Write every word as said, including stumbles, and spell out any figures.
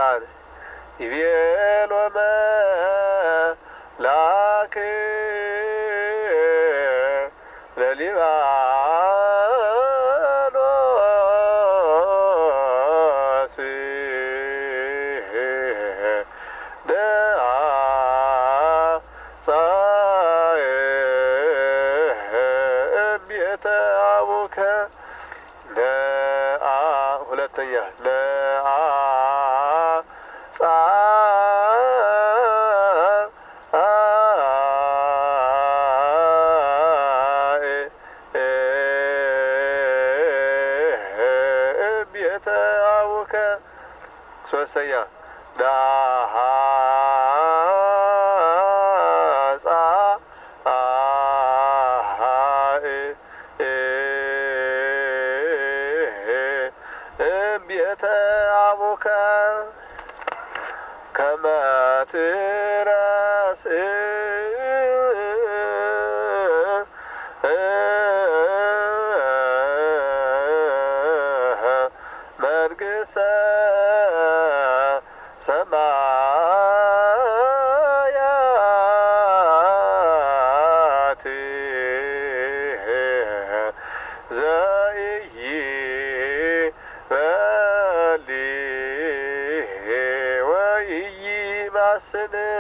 ቅዱሳን ይቤሎ መላክ ለሊባኖስ ቤተ አቡከ ለአ ሁለተኛ ለአ ጻ ቤተ አቡከ ሶስተኛ ዳሃ ቤተ አቡከ ከመ ትረስ መንግሥተ ሰማያት ዘኢይበልዕ ወኢይማስን